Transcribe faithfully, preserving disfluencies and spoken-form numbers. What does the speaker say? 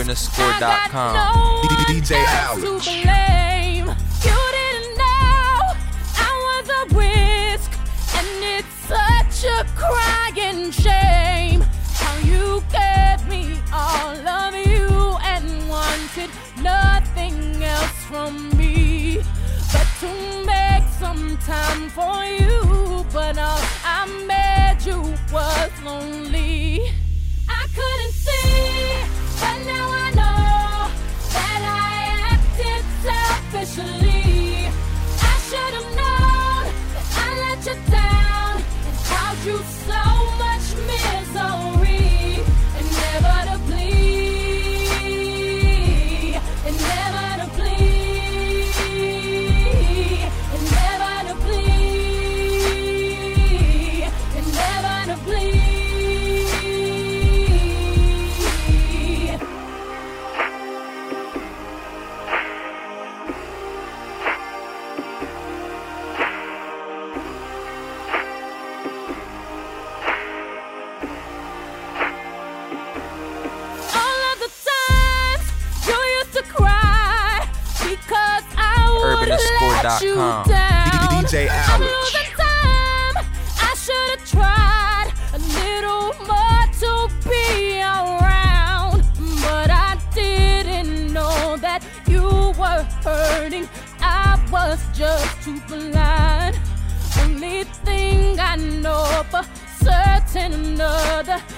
urban escore dot com. No D J Alex. to blame. You didn't know I was a risk, and it's such a crying shame how you gave me all of you and wanted nothing else from me but to make some time for you. But all I made you was lonely. I couldn't see, but now I know that I acted selfishly. I should have known that I let you down and caused you so much misery. Inevitably, inevitably, inevitably, inevitably. urban escore dot com. D J All Alex. the time, I should have tried a little more to be around, but I didn't know that you were hurting. I was just too blind. Only thing I know for certain, another